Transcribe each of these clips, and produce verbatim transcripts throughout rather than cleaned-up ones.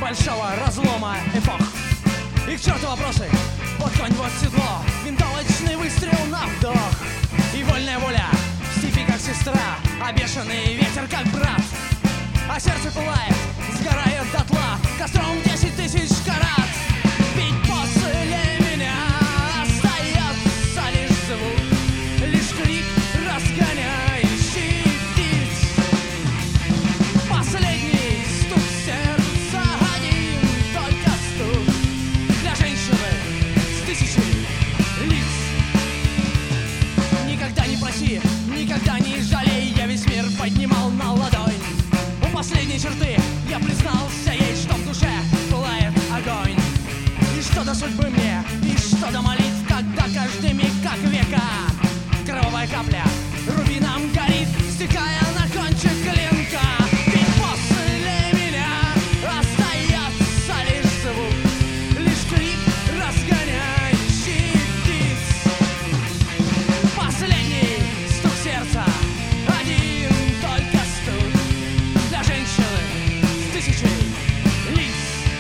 большого разлома эпох. И к черту вопросы, вот конь, вот седло, винтовочный выстрел на вдох. И вольная воля в степи как сестра, а бешеный ветер как брат. А сердце пылает, сгорает дотла, костром десять тысяч карат. Ведь после меня остается лишь звук, лишь крик, разгоняющий птиц. Последний стук сердца, один только стук для женщины с тысячей лиц. Никогда не проси, никогда не жалей, я весь мир поднимал на ладонь. У последней черты я признался ей, что в душе пылает огонь. И что до судьбы мне, и что до молитв, когда каждый миг как века. Кровавая капля рубином горит, стекая на кончик клинка. Ведь после меня остается лишь звук, лишь крик, разгоняющий птиц. Последний стук сердца, один только стук для женщины с тысячей лиц.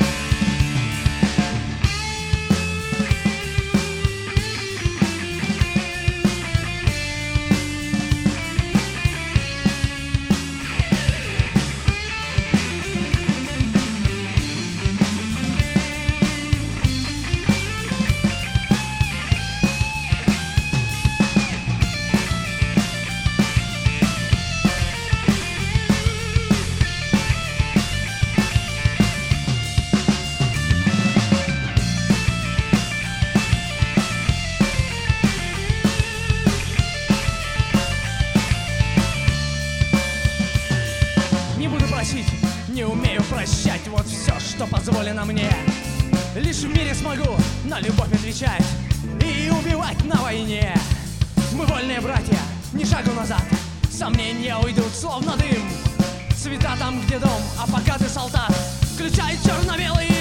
Не буду просить, не умею прощать, вот все, что позволено мне. Лишь в мире смогу на любовь отвечать и убивать на войне. Мы вольные братья, ни шагу назад, сомнения уйдут словно дым. Цвета там, где дом, а пока ты солдат, включай черно-белый